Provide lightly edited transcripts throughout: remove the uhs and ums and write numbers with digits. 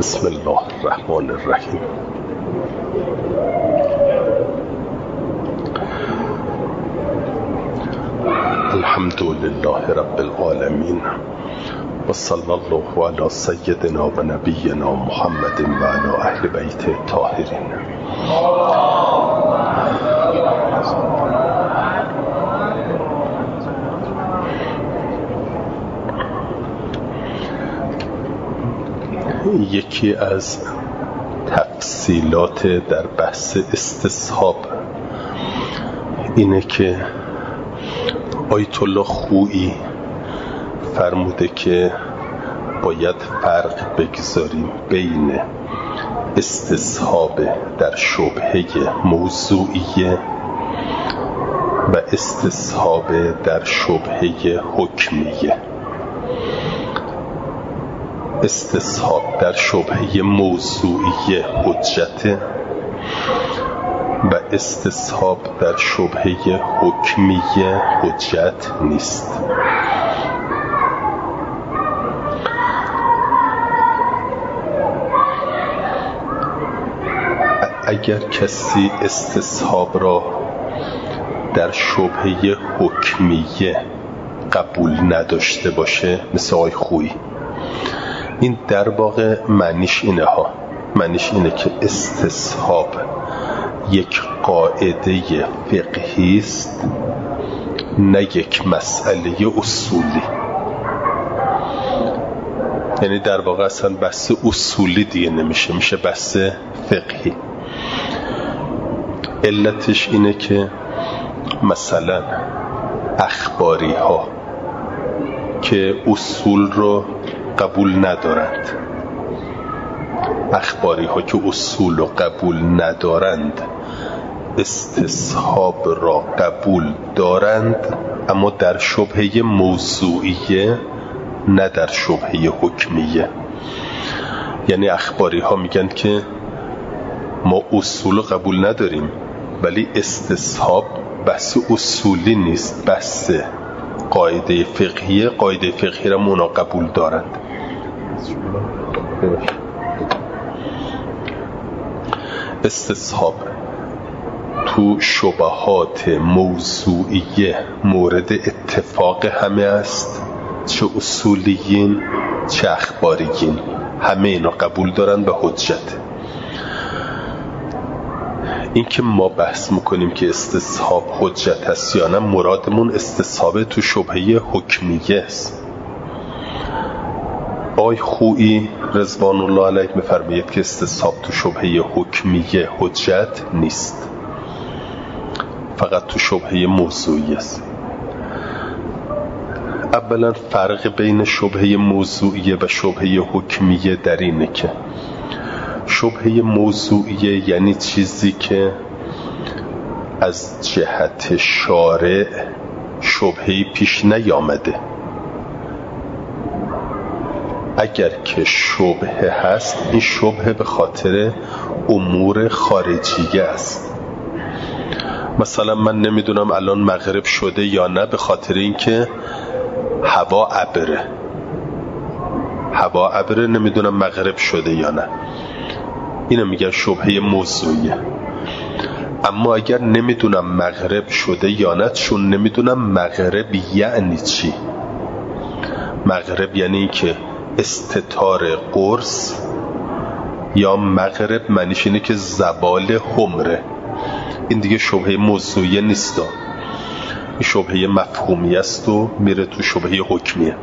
بسم الله الرحمن الرحیم. الحمد لله رب العالمین و صلی الله علی سیدنا و نبینا محمد و علی اهل بیت الطاهرین. یکی از تفصیلات در بحث استصحاب اینه که آیت الله خویی فرموده که باید فرق بگذاریم بین استصحاب در شبهه موضوعیه و استصحاب در شبهه حکمیه. استصحاب در شبهه موضوعیه حجته و استصحاب در شبهه حکمیه حجت نیست. اگر کسی استصحاب را در شبهه حکمیه قبول نداشته باشه، مثل آقای خویی، این در واقع معنیش اینه که استصحاب یک قاعده فقهی است، نه یک مسئله اصولی. یعنی در واقع اصلا بحث اصولی دیگه نمیشه، میشه بحث فقهی. علتش اینه که مثلا اخباری ها که اصول رو قبول ندارند، استصحاب را قبول دارند، اما در شبهه موضوعیه نه در شبهه حکمیه. یعنی اخباری ها میگن که ما اصول قبول نداریم، ولی استصحاب بحث اصولی نیست، بحث قاعده فقهیه. قاعده فقهی را اونا قبول دارند. استصحاب تو شبهات موضوعیه مورد اتفاق همه است، چه اصولیین چه اخباریین، همه اینا قبول دارند به حجت. این که ما بحث میکنیم که استصحاب حجت است یا نه، مرادمون استصحاب تو شبهه حکمیه است. آقای خویی رضوان الله علیه میفرماید که استصحاب تو شبهه حکمیه حجت نیست، فقط تو شبهه موضوعی است. اولا فرق بین شبهه موضوعیه و شبهه حکمیه در اینه که شبهه موضوعیه یعنی چیزی که از جهت شارع شبهه‌ای پیش نیامده. اگر که شبهه هست، این شبهه به خاطر امور خارجیه است. مثلا من نمیدونم الان مغرب شده یا نه، به خاطر اینکه هوا ابره نمیدونم مغرب شده یا نه، اینو میگن شبهه موضوعیه. اما اگر نمیدونم مغرب شده یا نه، چون نمیدونم مغرب یعنی چی. مغرب یعنی این که استتار قرص، یا مغرب معنیش اینه که زوال حمره. این دیگه شبهه موضوعیه نیست، این شبهه مفهومی است و میره تو شبهه حکمیه.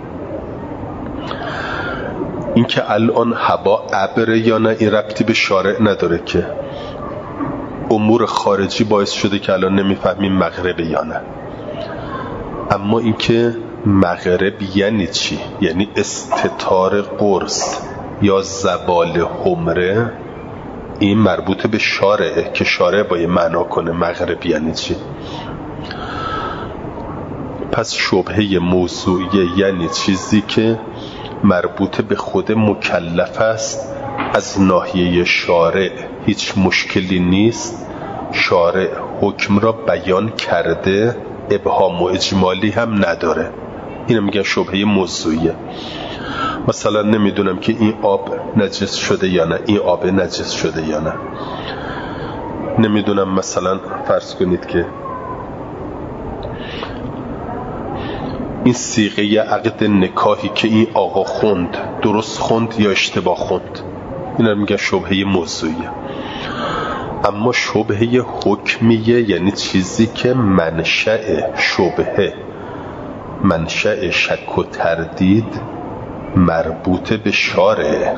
این که الان هوا ابره یا نه، این ربطی به شارع نداره که امور خارجی باعث شده که الان نمیفهمیم مغرب یا نه. اما این که مغرب یعنی چی، یعنی استتار قرص یا زوال حمره، این مربوط به شارعه که شارع باید معنا کنه مغرب یعنی چی. پس شبهه موضوعیه یعنی چیزی که مربوط به خود مکلف است، از ناحیه شارع هیچ مشکلی نیست، شارع حکم را بیان کرده، ابهام و اجمالی هم نداره. اینو میگن شبهه موضوعیه. مثلا نمیدونم که این آب نجس شده یا نه، این آب نجس شده یا نه. نمیدونم مثلا فرض کنید که این صیغه عقد نکاحی که این آقا خوند درست خوند یا اشتباه خوند، اینا میگن شبهه موضوعیه. اما شبهه حکمیه یعنی چیزی که منشأ شبهه، منشأ شک و تردید مربوط به شارع.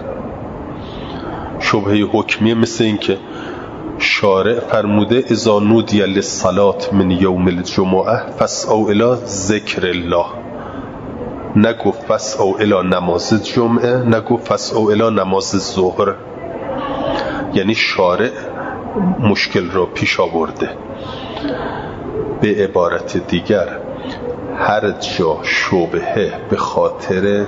شبهه حکمیه مثل این که شارع فرموده اذا نودی للصلاة من یوم الجمعه فاسعوا الی ذکر الله، نگفت فاسعوا الی نماز جمعه، نگفت فاسعوا الی نماز ظهر. یعنی شارع مشکل را پیش آورده. به عبارت دیگر هر جا شبهه به خاطر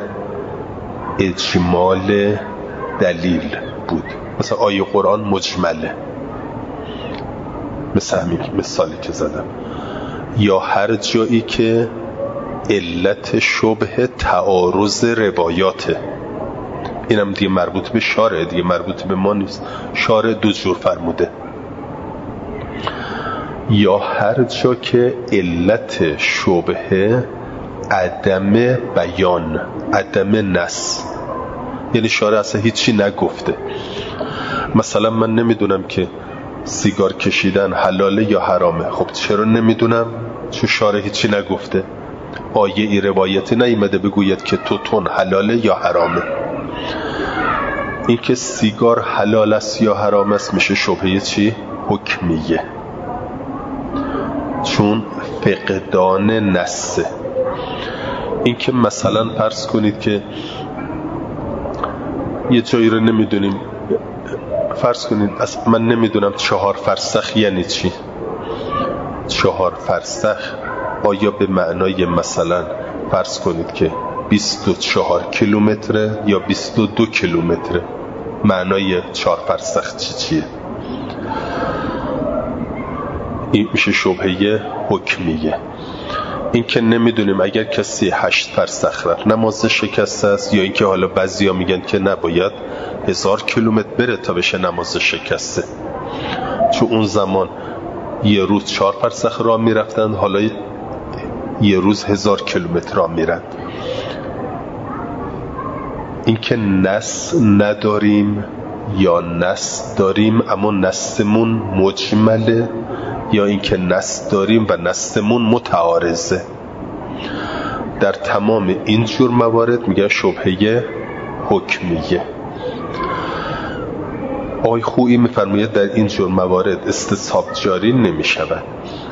اجمال دلیل بود، مثلا آیه قرآن مجمله، مثل همین مثالی که زدم، یا هر جایی که علت شبه تعارض روایاته، اینم دیگه مربوط به شارع، دیگه مربوط به ما نیست. شارع دو جور فرموده. یا هر جا که علت شبه عدم بیان، عدم نص، یعنی شارع اصلا هیچی نگفته. مثلا من نمیدونم که سیگار کشیدن حلاله یا حرامه. خب چرا نمیدونم؟ چون شارع هیچی نگفته. آیه ای روایتی نیامده بگوید که توتون حلاله یا حرامه. این که سیگار حلال است یا حرام است میشه شبهه چی؟ حکمیه، چون فقدان نصه. این که مثلا فرض کنید که یه جایی رو نمیدونیم، فرض کنید من نمیدونم 4 فرسخ یعنی چی. 4 فرسخ آیا به معنای مثلا فرض کنید که 24 کیلومتره یا 22 کیلومتره؟ معنای 4 فرسخ چیه؟ این میشه شبهه حکمیه. این که نمیدونیم اگر کسی 8 فرسخ رفت نماز شکسته است، یا این که حالا بعضیا میگن که نباید 1000 کیلومتر بره تا بشه نماز شکسته، چون اون زمان یه روز 4 فرسخ راه میرفتن، حالا یه روز 1000 کیلومتر راه میرن. این که نص نداریم یا نص داریم اما نصمون مجمله، یا اینکه نص داریم و نصمون متعارضه. در تمام این جور موارد میگه شبهه حکمیه. آقای خویی میفرماید در این جور موارد استصحاب جاری نمیشود.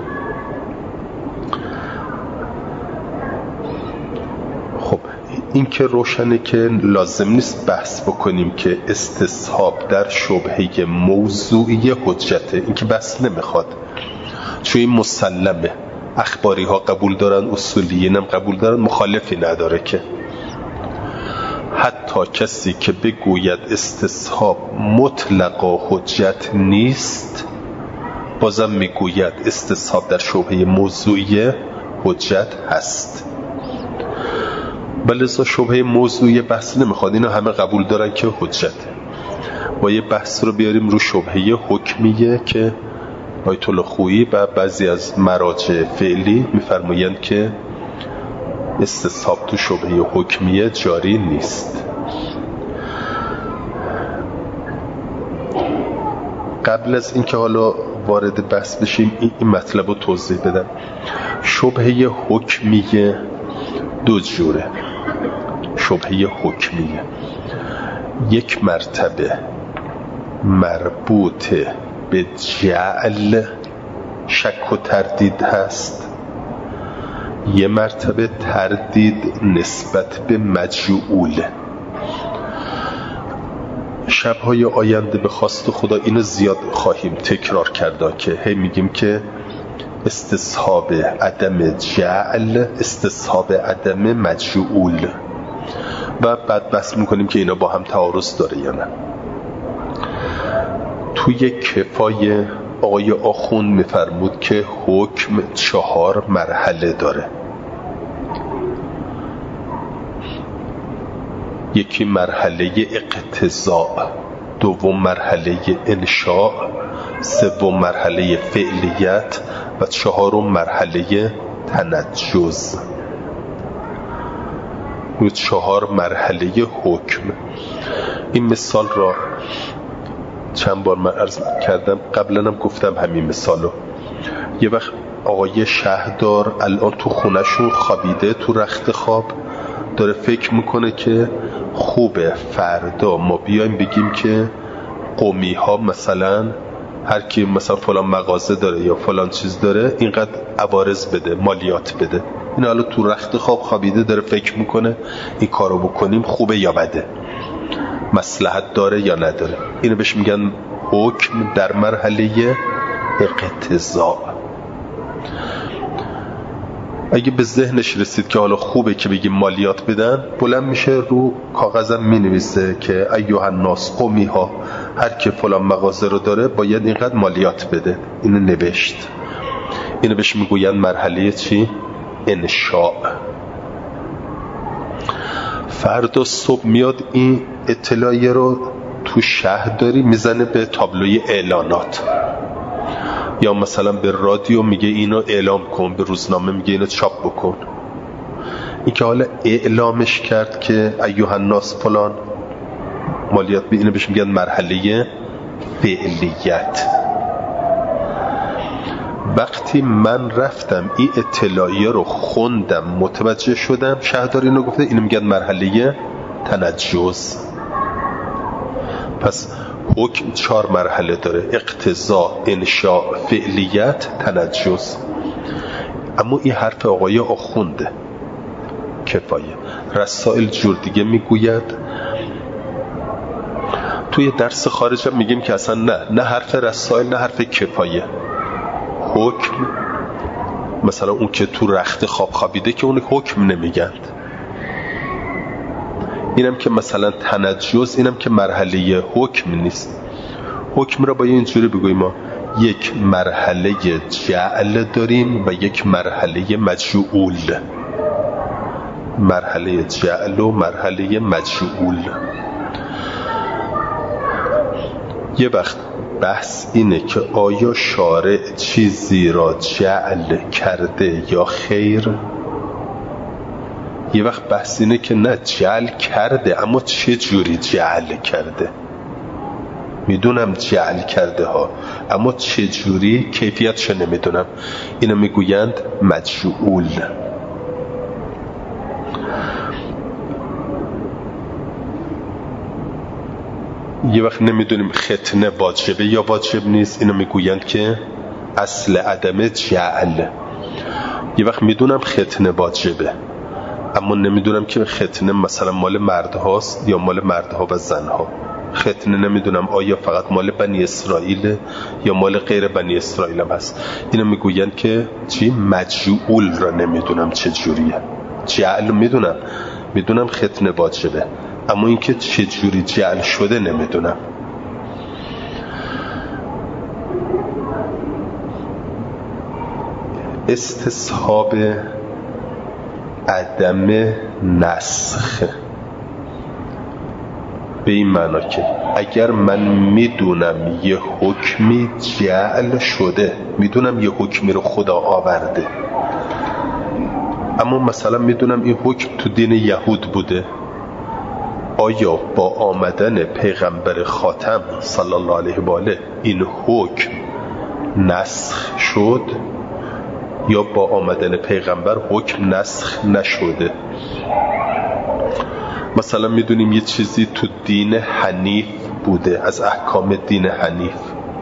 خب این که روشنه که لازم نیست بحث بکنیم که استصحاب در شبهه موضوعی حجته، این که بحث نمیخواد، چون این مسلمه. اخباری ها قبول دارن، اصولیین هم قبول دارن، مخالفی نداره. که حتی کسی که بگوید استصحاب مطلقا حجت نیست، بازم میگوید استصحاب در شبهه موضوعی حجت هست. بلذا شبهه موضوعی بحث نمیخواد، اینا همه قبول دارن که حجت. با یه بحث رو بیاریم رو شبهه حکمیه که آیت الله خویی و بعضی از مراجع فعلی میفرمایند که استصحاب تو شبهه حکمیه جاری نیست. قبل از اینکه حالا وارد بحث بشیم این مطلب رو توضیح بدم. شبهه حکمیه 2 جوره. شبهه حکمیه یک مرتبه مربوط به جعل شک و تردید هست، یه مرتبه تردید نسبت به مجعول. شبهای آینده به خواست خدا اینو زیاد خواهیم تکرار کرده که هی میگیم که استصحاب عدم جعل، استصحاب عدم مجعول، و بعد بحث میکنیم که اینا با هم تعارض داره یا نه. توی کفای آقای آخوند میفرمود که حکم 4 مرحله داره. یکی مرحله اقتضاء، دوم مرحله انشاء، سوم مرحله فعلیت و چهارم مرحله تنجز. و 4 مرحله حکم. این مثال را چند بار من عرض کردم، قبلا هم گفتم همین مثالو. یه وقت آقای شهردار الان تو خونه‌شون خوابیده تو رخت خواب، داره فکر میکنه که خوبه فردا ما بیایم بگیم که قومی ها مثلا هر کی مثلا فلان مغازه داره یا فلان چیز داره اینقدر عوارض بده، مالیات بده. این حالا تو رخت خواب خوابیده داره فکر میکنه این کارو بکنیم خوبه یا بده، مصلحت داره یا نداره. اینو بهش میگن حکم در مرحله اقتضاء. اگه به ذهنش رسید که حالا خوبه که بگیم مالیات بدن، بلند میشه رو کاغذم مینویسه که ایها الناس قومی ها هر که فلان مغازه رو داره باید اینقدر مالیات بده. اینو نوشت. اینو بهش میگوین مرحله چی؟ انشاء. فردا صبح میاد این اطلاعیه رو تو شهرداری میزنه به تابلوی اعلانات، یا مثلا به رادیو میگه اینو اعلام کن، به روزنامه میگه اینو چاپ بکن. این که حالا اعلامش کرد که ایها الناس فلان مالیات به اینو بهش میگن مرحله فعلیت. وقتی من رفتم این اطلاعیه رو خوندم متوجه شدم شهردار اینو گفته، اینو میگن مرحله تنجز. پس حکم 4 مرحله داره: اقتضاء، انشاء، فعلیت، تنجز. اما این حرف آقای آخونده کفایه. رسائل جور دیگه میگوید. توی درس خارج هم میگیم که اصلا نه حرف رسائل نه حرف کفایه. حکم مثلا اون که تو رخت خواب خوابیده که اون حکم نمیگند. اینم که مثلا تنجز، اینم که مرحله حکم نیست. حکم را باید اینجوری بگوییم ما یک مرحله جعل داریم و یک مرحله مجعول. مرحله جعل و مرحله مجعول. یه وقت بحث اینه که آیا شارع چیزی را جعل کرده یا خیر. یه وقت بحث اینه که نه جعل کرده، اما چه جوری جعل کرده. میدونم جعل کرده ها، اما چه جوری کیفیتش نمیدونم. اینو میگویند مجعول. یه وقت نمیدونیم ختنه واجبه یا واجب نیست، اینو میگویند که اصل عدم جعل. یه وقت میدونم ختنه واجبه اما نمیدونم که ختنه مثلا مال مردهاست یا مال مردها و زنها. ختنه نمیدونم آیا فقط مال بنی اسرائیل یا مال غیر بنی اسرائیل هم هست. اینو میگویند که چی؟ مجعول را نمیدونم چه جوریه. جعل میدونم ختنه واجبه، اما اینکه چه جوری جعل شده نمیدونم. استصحاب عدم نسخ به این معنا که اگر من میدونم یه حکمی جعل شده، میدونم یه حکمی رو خدا آورده، اما مثلا میدونم این حکم تو دین یهود بوده، آیا با آمدن پیغمبر خاتم صلی الله علیه و آله این حکم نسخ شد یا با آمدن پیغمبر حکم نسخ نشده؟ مثلا میدونیم یه چیزی تو دین حنیف بوده، از احکام دین حنیف،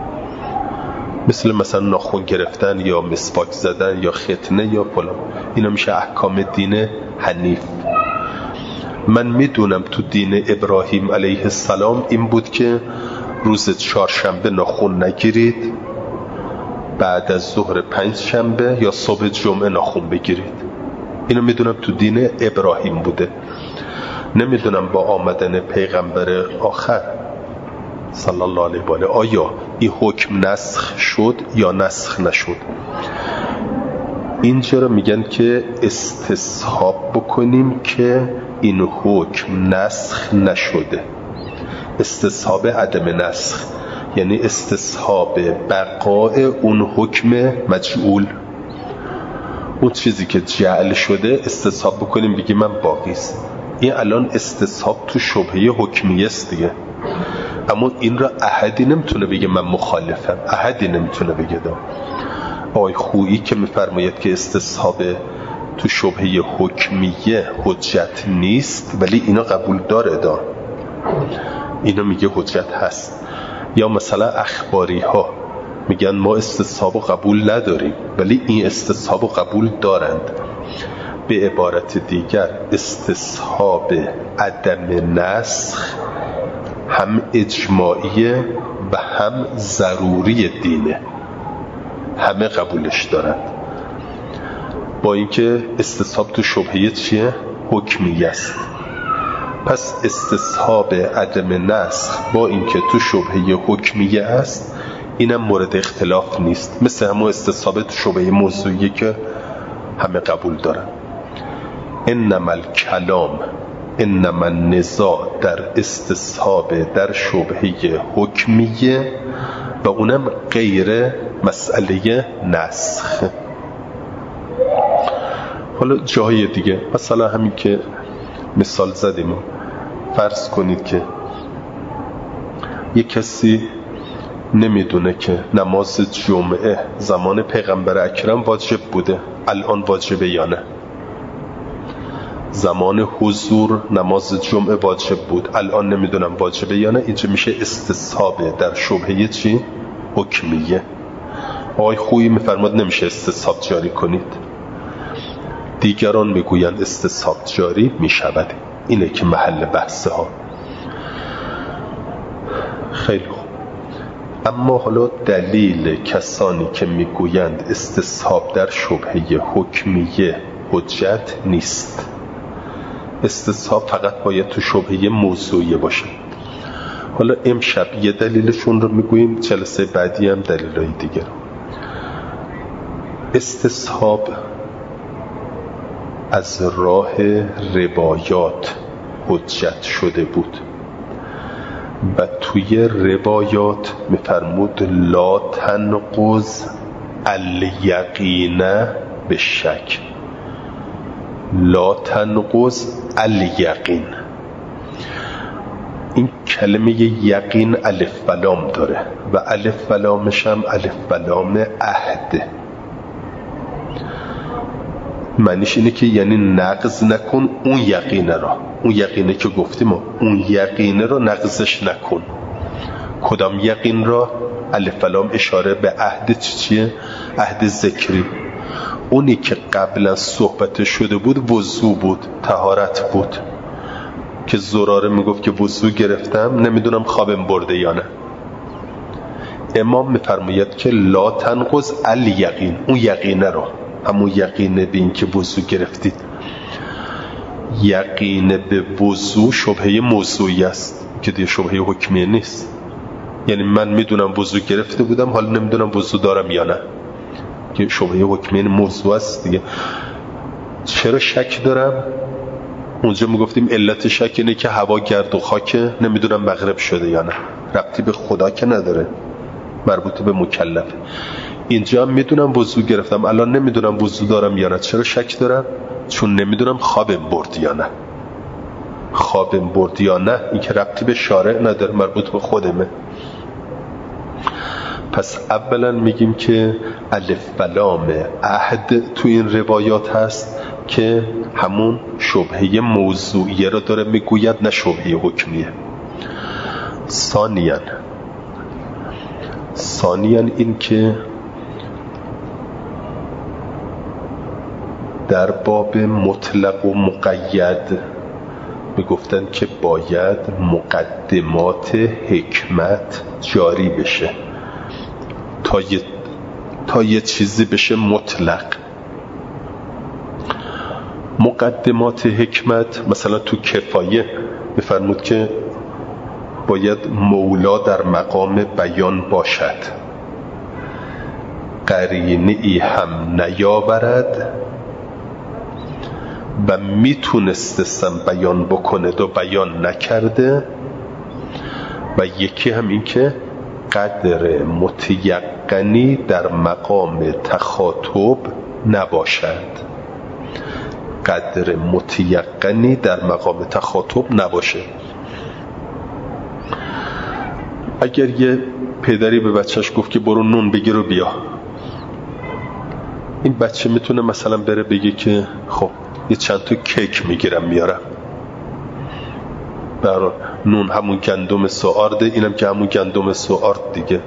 مثلا ناخن گرفتن یا مسواک زدن یا ختنه یا فلان، اینا میشه احکام دین حنیف. من میدونم تو دین ابراهیم علیه السلام این بود که روز 4 شنبه ناخن نگیرید، بعد از ظهر 5 شنبه یا صبح جمعه ناخن بگیرید. اینو میدونم تو دین ابراهیم بوده. نمیدونم با آمدن پیغمبر آخر صلی الله علیه و آله آیا این حکم نسخ شد یا نسخ نشد. اینجا رو میگن که استصحاب بکنیم که این حکم نسخ نشده. استصحاب عدم نسخ یعنی استصحاب بقای اون حکم مجعول، اون چیزی که جعل شده استصحاب بکنیم بگیم من باقی است. این الان استصحاب تو شبهه حکمیه است دیگه، اما این را احدی نمیتونه بگه من مخالفم، احدی نمیتونه بگه. آقای خویی که میفرماید که استصحاب تو شبهه حکمیه حجت نیست ولی اینا قبول داره، اینا میگه حجت هست. یا مثلا اخباری ها میگن ما استصحاب قبول نداریم ولی این استصحاب قبول دارند. به عبارت دیگر استصحاب عدم نسخ هم اجماعیه و هم ضروری دینه، همه قبولش دارند. با اینکه استصحاب تو شبهه چیه؟ حکمیه است. پس استصحاب عدم نسخ با اینکه تو شبهه حکمیه است اینم مورد اختلاف نیست، مثل همون استصحاب تو شبهه موضوعیه که همه قبول دارن. انما الکلام انما النزاع در استصحاب در شبهه حکمیه و اونم غیر مسئله نسخ. حالا جای دیگه مثلا همین که مثال زدیم، فرض کنید که یک کسی نمیدونه که نماز جمعه زمان پیغمبر اکرم واجب بوده، الان واجبه یا نه. زمان حضور نماز جمعه واجب بود، الان نمیدونم واجبه یا نه. اینجا میشه استصحاب در شبهه چی؟ حکمیه. آقای خویی میفرماد نمیشه استصحاب جاری کنید، دیگران میگویند استصحاب جاری میشود. اینه که محل بحثه ها. خیلی خوب. اما حالا دلیل کسانی که میگویند استصحاب در شبهه حکمیه حجت نیست، استصحاب فقط باید تو شبهه موضوعیه باشه. حالا امشب یه دلیلشون رو میگوییم، جلسه بعدی هم دلیلای دیگر. استصحاب از راه روایات حجت شده بود و توی روایات میفرمود لا تنقض الیقین به شک، لا تنقض الیقین. این کلمه یقین الف و لام داره و الف و لامش هم الف و لام عهده. معنیش اینه که یعنی نقض نکن اون یقینه را، اون یقینه که گفتیم اون یقینه را نقضش نکن. کدام یقین را؟ الف و لام اشاره به عهد چیه؟ عهد ذکری. اونی که قبل از صحبت شده بود وضو بود، طهارت بود، که زراره میگفت که وضو گرفتم نمیدونم خوابم برده یا نه. امام میفرماید که لا تنقض الیقین، اون یقینه را، همون یقین به این که وضو گرفتید. یقین به وضو شبهه موضوعی است که دیگه شبهه حکمیه نیست. یعنی من میدونم وضو گرفته بودم حالا نمیدونم وضو دارم یا نه، که شبهه حکمیه موضوع است دیگه. چرا شک دارم؟ اونجا میگفتیم علت شک اینه که هوا گرد و خاکه، نمیدونم مغرب شده یا نه. ربطی به خدا که نداره، مربوط به مکلف. اینجا میدونم وضو گرفتم الان نمیدونم وضو دارم یا نه. چرا شک دارم؟ چون نمیدونم خوابم برد یا نه. خوابم برد یا نه این که ربطی به شارع نداره، مربوط به خودمه. پس اولا میگیم که الف و لام عهد تو این روایات هست که همون شبهه موضوعیه رو داره میگوید، نه شبهه حکمیه. ثانیاً این که در باب مطلق و مقید میگفتن که باید مقدمات حکمت جاری بشه تا یه چیزی بشه مطلق. مقدمات حکمت مثلا تو کفایه میفرمود که باید مولا در مقام بیان باشد. قرینه ای هم نیاورد و میتونستستم بیان بکنه و بیان نکرده، و یکی هم این که قدر متیقنی در مقام تخاطب نباشد. قدر متیقنی در مقام تخاطب نباشه. اگر یه پدری به بچهش گفت که برو نون بگیر و بیا، این بچه میتونه مثلا بره بگه که خب یه چند تا کیک میگیرم میارم. برای نون همون گندم سوارده، اینم که همون گندم سوارد دیگه.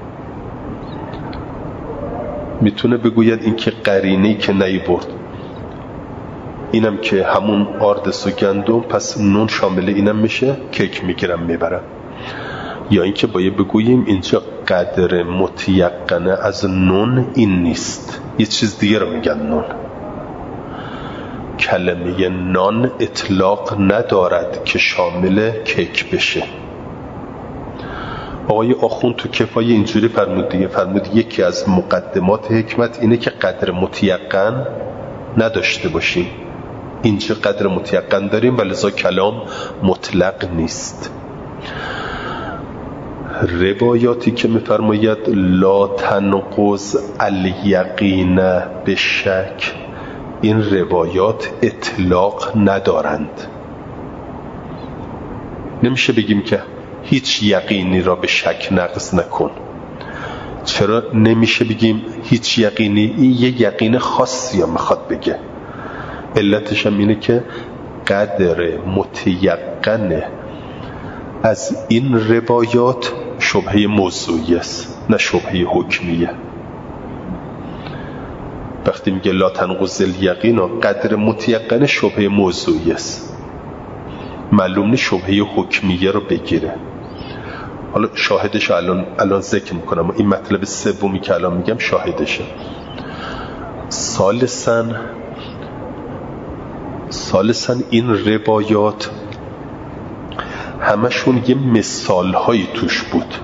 میتونه بگوید این که قرینه‌ای که نیورد، اینم که همون آردس و گندم، پس نون شامل اینم میشه، کیک میگیرم میبرم. یا اینکه باید بگوییم اینجا قدر متیقنه از نون این نیست، یه چیز دیگه رو میگن نون. کلمه نان اطلاق ندارد که شامل کیک بشه. آقای آخوند تو کفایه اینجوری فرمود دیگه، فرمود یکی از مقدمات حکمت اینه که قدر متیقن نداشته باشیم. اینجا قدر متیقن داریم و لذا کلام مطلق نیست. روایاتی که میفرماید لا تنقض الیقین به شک، این روایات اطلاق ندارند. نمیشه بگیم که هیچ یقینی را به شک نقض نکن. چرا نمیشه بگیم هیچ یقینی؟ این یه یقین خاصی هم میخواد بگه. علتش هم اینه که قدر متیقن از این روایات شبهه موضوعی است، نه شبهه حکمیه. وقتی میگه لا تنقض الیقین، قدر متیقن شبهه موضوعی است، معلوم نیست شبهه حکمیه رو بگیره. حالا شاهدش الان ذکر میکنم، این مطلب سومی که الان میگم شاهدشه. ثالثاً این روایات همشون یه مثال هایی توش بود.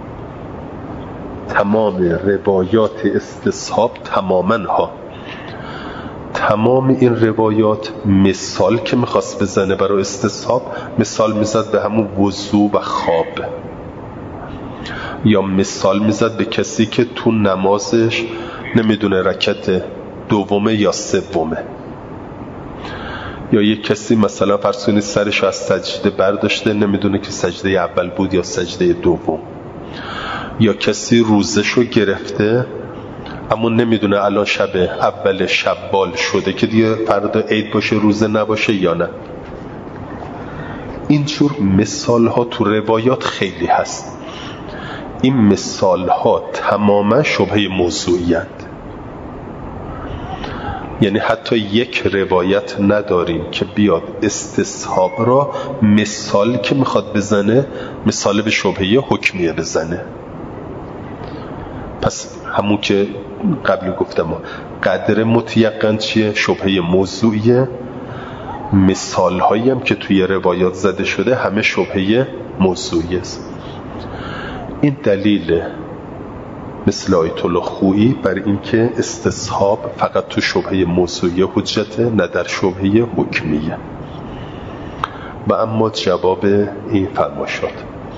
تمام روایات استصحاب تمام این روایات مثال که میخواست بزنه برای استصحاب، مثال میزد به همون وضو و خواب، یا مثال میزد به کسی که تو نمازش نمیدونه رکعت دومه یا سومه، یا یک کسی مثلا فرض کنید سرش از سجده برداشته نمیدونه که سجده اول بود یا سجده دوم، یا کسی روزشو گرفته اما نمیدونه الان شب اول شوال شده که دیگه فردا عید باشه روزه نباشه یا نه. اینجور مثال ها تو روایات خیلی هست. این مثال ها تماما شبهه موضوعیت، یعنی حتی یک روایت نداریم که بیاد استصحاب را مثال که میخواد بزنه مثال به شبهه حکمیه بزنه. پس همون که قبل گفتم قدر متیقن چیه؟ شبهه موضوعیه. مثال هایی هم که توی روایات زده شده همه شبهه موضوعی است. این دلیل مثل آیت الله خویی بر این که استصحاب فقط تو شبهه موضوعی حجته، نه در شبهه حکمیه. و اما جواب این فرماشات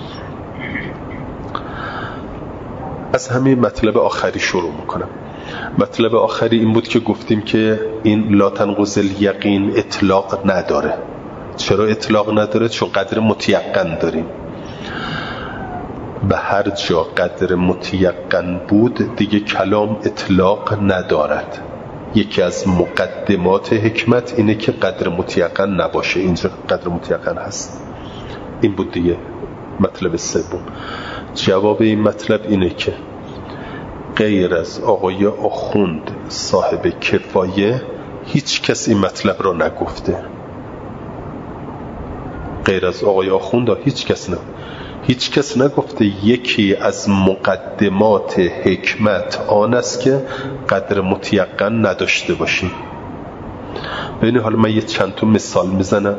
از همین مطلب آخری شروع میکنم. مطلب آخری این بود که گفتیم که این لا تنقض الیقین اطلاق نداره. چرا اطلاق نداره؟ چون قدر متیقن داریم و هر جا قدر متیقن بود دیگه کلام اطلاق ندارد. یکی از مقدمات حکمت اینه که قدر متیقن نباشه. اینجا قدر متیقن هست. این بود دیگه مطلب سوم. جواب این مطلب اینه که غیر از آقای آخوند صاحب کفایه هیچ کس این مطلب را نگفته. غیر از آقای آخوند هیچ کس نگفته یکی از مقدمات حکمت آن است که قدر متیقن نداشته باشیم. ببینید حالا من یه چند تا مثال میزنم.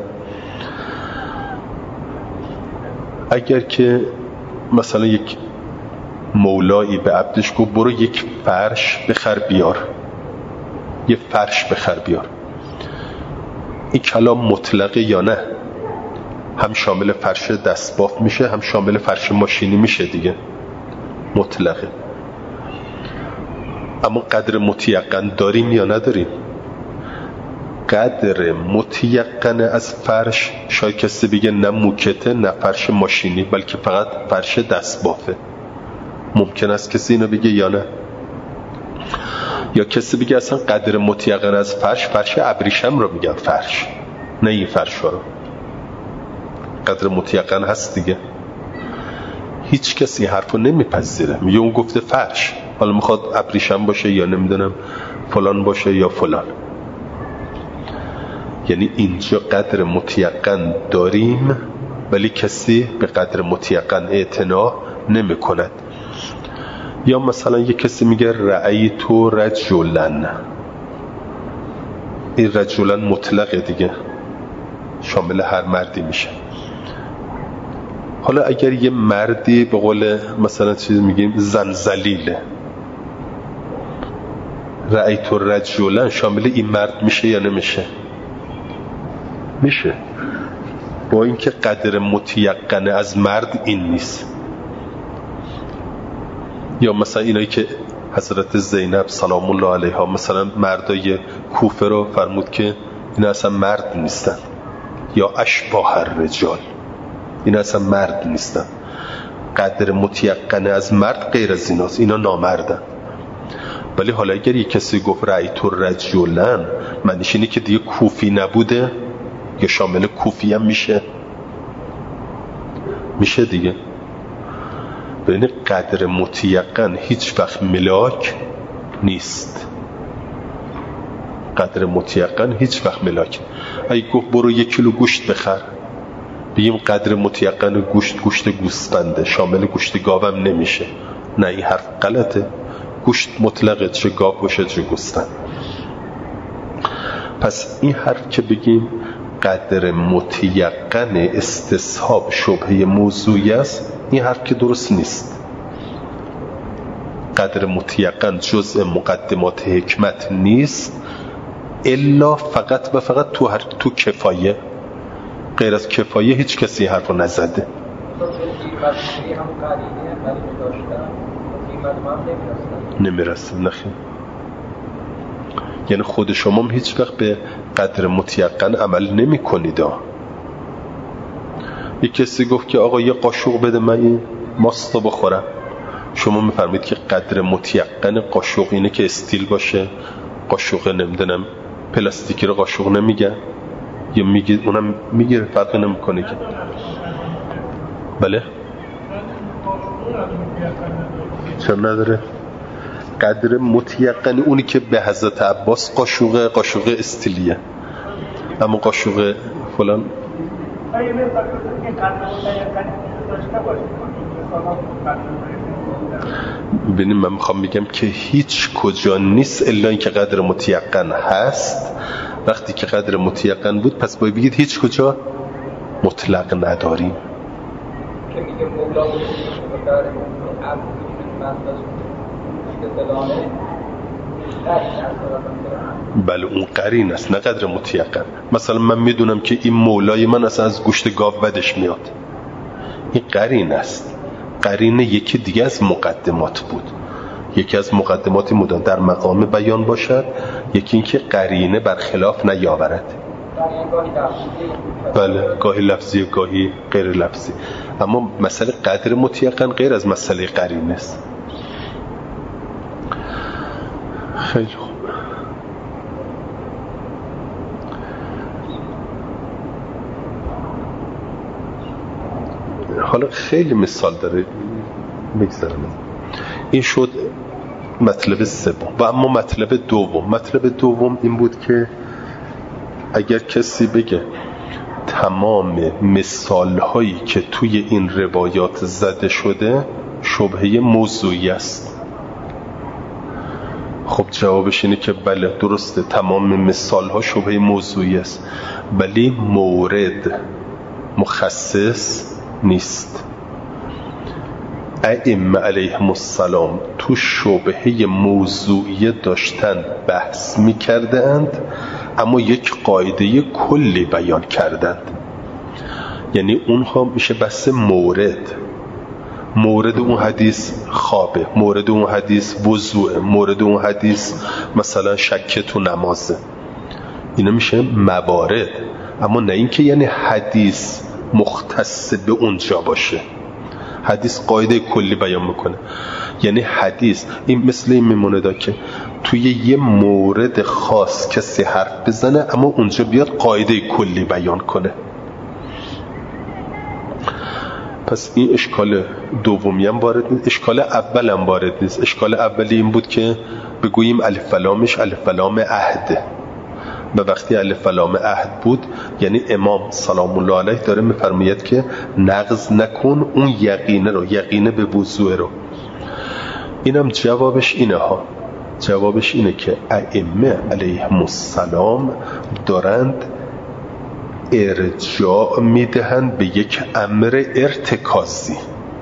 اگر که مثلا یک مولایی به عبدش گفت برو یک فرش بخر بیار، یه فرش بخر بیار. این کلام مطلقه یا نه؟ هم شامل فرش دستباف میشه، هم شامل فرش ماشینی میشه دیگه، مطلقه. اما قدر متیقن داریم یا نداریم؟ قدر متیقن از فرش شاید کسی بگه نه موکته نه فرش ماشینی، بلکه فقط فرش دستبافه. ممکن است کسی اینو بگه یا نه؟ یا کسی بگه اصلا قدر متیقن از فرش ابریشم رو میگن فرش، نه این فرش رو. قدر متیقن هست دیگه. هیچ کسی حرفو نمیپذیره، میگه اون گفته فرش، حالا میخواد ابریشم باشه یا نمیدونم فلان باشه یا فلان. یعنی اینجا قدر متیقن داریم ولی کسی به قدر متیقن اعتنا نمی کند. یا مثلا یک کسی میگه رأیت رجلن، این رجلن مطلقه دیگه، شامل هر مردی میشه. حالا اگر یه مردی به قول مثلا چیز میگیم زنزلیله، رأیت رجلن شامل این مرد میشه یا نمیشه؟ میشه، با اینکه قدر متیقن از مرد این نیست. یا مثلا اینایی که حضرت زینب سلام الله علیها مثلا مردای کوفه رو فرمود که این اصلا مرد نیستن، یا اشباح الرجال، این اصلا مرد نیستن. قدر متیقن از مرد غیر از ایناست، اینا نامردن. ولی حالا اگر یک کسی گفت رأیت رجلن، معنیش اینه که دیگه کوفی نبوده، یا شامل کوفی هم میشه دیگه. ببین قدر متیقن هیچ وقت ملاک نیست، قدر متیقن هیچ وقت ملاک. اگه گفت برو 1 کیلو گوشت بخر، بگیم قدر متیقن گوشت گوسفنده، شامل گوشت گاوم نمیشه. نه، این حرف غلطه. گوشت مطلقه، چه گاو باشه چه گوسفند. پس این حرف که بگیم قدر متیقن استصحاب شبهه موضوعی است، این حرف که درست نیست. قدر متیقن جزء مقدمات حکمت نیست، الا فقط و فقط تو کفایه. غیر از کفایه هیچ کسی حرف رو نزده. نمیرسه، نخیر. یعنی خود شما هم هیچ وقت به قدر متیقن عمل نمی کنید. یک کسی گفت که آقا یه قاشق بده من این ماستو بخورم، شما میفرمید که قدر متیقن قاشق اینه که استیل باشه، قاشق نمیدونم پلاستیکی رو قاشق نمیگن، یا میگید اونم میگیره، فرق نمیکنه که. بله چرا نداره؟ قدر متیقن اونی که به حضرت عباس قاشق استیلیه، اما قاشق فلان ببینیم. من میخوام بگم که هیچ کجا نیست الا اینکه قدر متیقن هست. وقتی که قدر متیقن بود پس باید بگید هیچ کجا مطلق نداریم. بله اون قرین است، نه قدر متیقن. مثلا من میدونم که این مولای من اصلا از گوشت گاو بدش میاد، این قرین است. قرین یکی دیگه از مقدمات بود. یکی از مقدماتی مدام در مقام بیان باشد، یکی این که قرینه برخلاف نیاورد. بله گاهی لفظی گاهی غیر لفظی. اما مسئله قدر متیقن غیر از مسئله قرینه است. خیلی خوب. حالا خیلی مثال داره بگذارم. این شد مطلب سوم. و اما مطلب دوم این بود که اگر کسی بگه تمام مثال هایی که توی این روایات زده شده شبهه موضوعی است، خب جوابش اینه که بله درسته، تمام مثال ها شبهه موضوعی است، ولی مورد مخصص نیست. ائمه علیهم السلام تو شبهه موضوعیه داشتن بحث میکردند، اما یک قاعده کلی بیان کردند. یعنی اونها میشه بحث مورد اون حدیث خوابه، مورد اون حدیث وضوعه، مورد اون حدیث مثلا شک تو نمازه. اینا میشه موارد، اما نه اینکه یعنی حدیث مختص به اونجا باشه. حدیث قاعده کلی بیان میکنه، یعنی حدیث این مثل این میمونه که توی یه مورد خاص کسی حرف بزنه اما اونجا بیاد قاعده کلی بیان کنه. پس این اشکال دومی هم وارد نیست، اشکال اول هم وارد نیست. اشکال اولی این بود که بگوییم الف و لامش الف و لام عهده، و وقتی الف و لام عهد بود یعنی امام سلام الله علیه داره میفرماید که نقض نکن اون یقینه رو، یقینه به وضوع رو. اینم جوابش اینه ها، جوابش اینه که ائمه علیهم السلام دارند ارجاع میدهند به یک امر ارتکازی.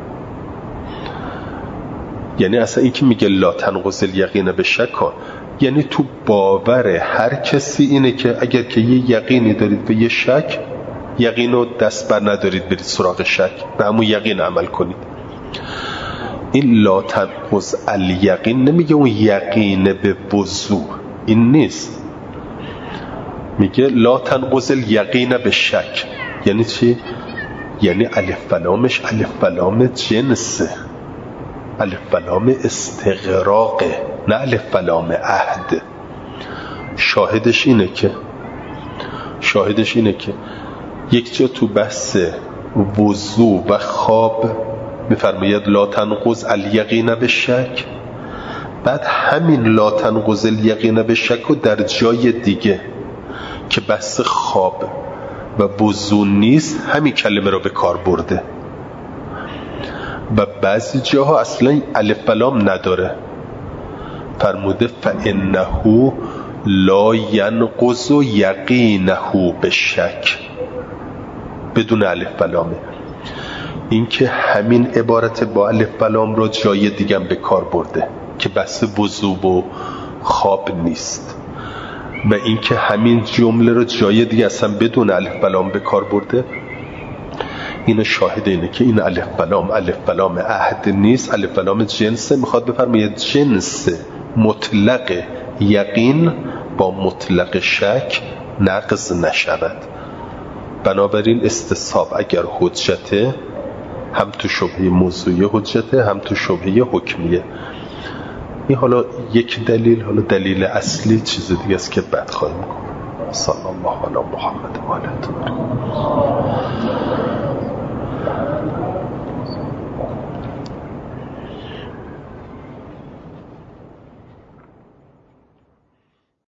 یعنی اصلا این که میگه لا تنقض الیقین به شک، یعنی تو باور هر کسی اینه که اگر که یه یقینی دارید به یه شک، یقین رو دست بر ندارید برید سراغ شک، به همون یقین عمل کنید. این لا تنقض الیقین نمیگه اون یقین به وضوع، این نیست. میگه لا تنقض الیقین به شک. یعنی چی؟ یعنی الف و لامش الف و لام جنسه، الف و لام استغراقه، نه الف و لام عهد. شاهدش اینه که یک جا تو بحث وضوع و خواب میفرماید لا تنقض الیقین به شک، بعد همین لا تنقض الیقین به شک و در جای دیگه که بحث خواب و وضوع نیست همین کلمه رو به کار برده، و بعضی جاها اصلا الف و لام نداره، فرموده فانه لا ینقض یقینه به شک، بدون الف و لامه. این که همین عبارت با الف و لام رو جای دیگه به کار برده که بحث وضوع و خواب نیست، و این که همین جمله رو جای دیگه اصلا بدون الف و لام به کار برده، این شاهد اینه که این الف و لام عهد نیست، الف و لام جنسه. میخواد بفرماید جنس مطلق یقین با مطلق شک نقض نشود. بنابراین استصحاب اگر حجته، هم تو شبهه موضوعی حجته هم تو شبهه حکمیه. این حالا یک دلیل، حالا دلیل اصلی چیز دیگه است که بعد خواهیم گفت. صلی الله علی محمد و آله.